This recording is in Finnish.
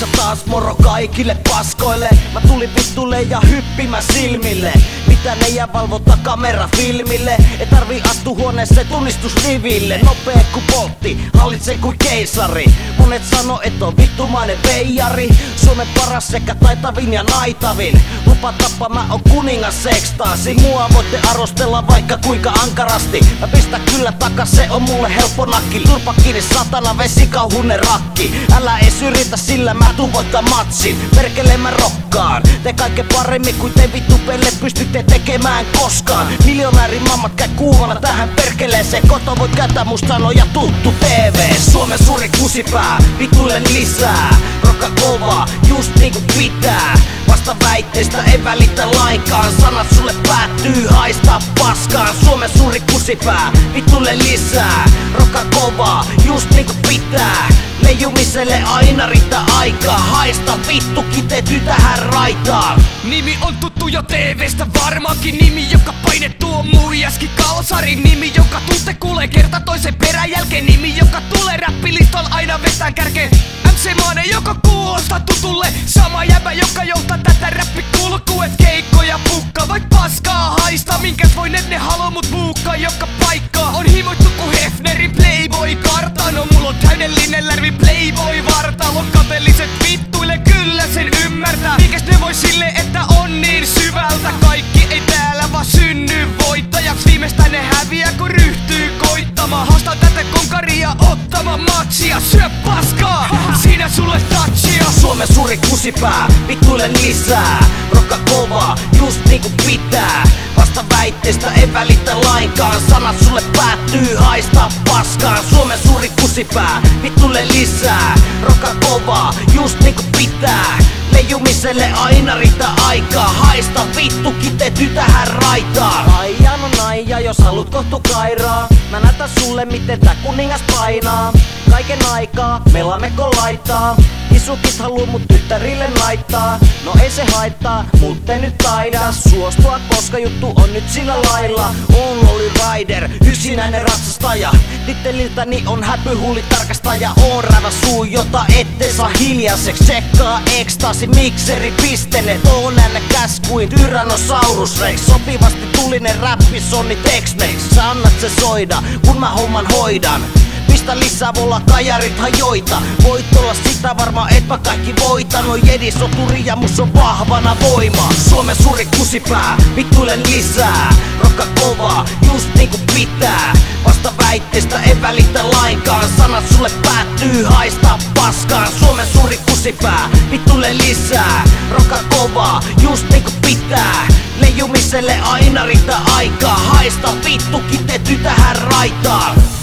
Tässä taas moro kaikille paskoille. Mä tulin vittulle ja hyppimä silmille. Mitä ne jää valvota kamerafilmille. Ei tarvii astu huoneeseen tunnistusriville. Nopee ku poltti, hallitsen kuin keisari. Monet sano et on vittumainen veijari. Suomen paras sekä taitavin ja naitavin. Lupa tappa mä oon kuningas ekstaasi. Mua voitte arvostella vaikka kuinka ankarasti. Mä pistän kyllä takas, se on mulle helppo nakki. Turpa kiinni satana, vesikauhunen rakki. Älä ees yritä sillä mä tuun voittaa matsin. Perkele mä rokkaan, te kaiken paremmin kuin te vittu pelle pystytte tekemään koskaan. Miljonäärin mammat käy kuumana tähän perkeleeseen. Koto voit käyttää musta sanoja tuttu TV. Suomen suuri kusipää, vituille lisää. Rokka kovaa, just niinku pitää. Vasta väitteistä ei välitä lainkaan. Sanat sulle päättyy, haista paskaan. Suomen suuri kusipää, vituille lisää. Rokka kovaa, just niinku pitää. Leijumiselle aina riittää aikaa. Haista vittu, kiteytyy tähän raitaan. Nimi on tuttu jo TVstä varmaankin. Nimi, joka painettu on muijaskin kalsari. Nimi, joka tunte kuulee kerta toisen peräjälkeen. Nimi, joka tulee räppilistalla aina vetään kärkeen. MC Maane, joka kuulostaa tutulle. Sama jäbä, joka johtaa tätä räppikulkua. Et keikkoja pukka, vaik paskaa haista. Minkäs voi ne haloo mut buukkaa joka paikkaa. On himoittu ku Hefnerin Playboy-kartta. No mulla on täydellinen lärvi Playboy-vartalo. Kateelliset vittuille, kyllä sen ymmärtää. Mikäs ne voi sille, että on niin syvältä. Kaikki ei täällä vaan synny voittajaks. Viimeistään ne häviää kun ryhtyy koittamaan. Haastaa tätä konkaria ottamaan matsia. Syö paskaa, siinä sulle touchia. Suomen suuri kusipää, vittuille lisää. Rokka kovaa, just niinku pitää. Vasta väitteistä ei välitä lainkaan. Sanat sulle päättyy, haista paskaan. Suomen suuri kusipää, vittuille lisää. Rokka kovaa, just niinku pitää. Leijumiselle aina riittää aikaa. Haista vittu, kiteytyy tähän raitaan. Aija no naija, jos haluut kohtu kairaa. Mä näytän sulle miten tää kuningas painaa. Kaiken aikaa, melamekko laittaa. Isukit haluu mut tyttärille naittaa. No ei se haittaa, mut ei nyt taida suostua, koska juttu on nyt sillä lailla. On Lolly Rider, yksinäinen ratsastaja. Titteliltäni on häpyhuuli tarkastaja. On rävä suu, jota ette saa hiljaiseksi. Tsekkaa ekstasi, mikseri, pistenet. On äänekäs kuin Tyrannosaurus Rex. Sopivasti tulinen räppi, sonni Tex-Mex. Sä annat se soida, kun mä homman hoidan. Pistä lisää, volla kajarit hajoita. Voit olla sitä varma, et mä kaikki voita. No jedi soturi ja mus on vahvana voima. Suomen suuri kusipää, vittuille lisää. Rokka kovaa, just niinku pitää. Vasta väitteistä ei välitä lainkaan. Sanat sulle päättyy, haista paskaan. Suomen suuri kusipää, vittuille lisää. Rokka kovaa, just niinku pitää. Leijumiselle aina riittää aikaa. Haista vittu, kiteytyy tähän raitaan.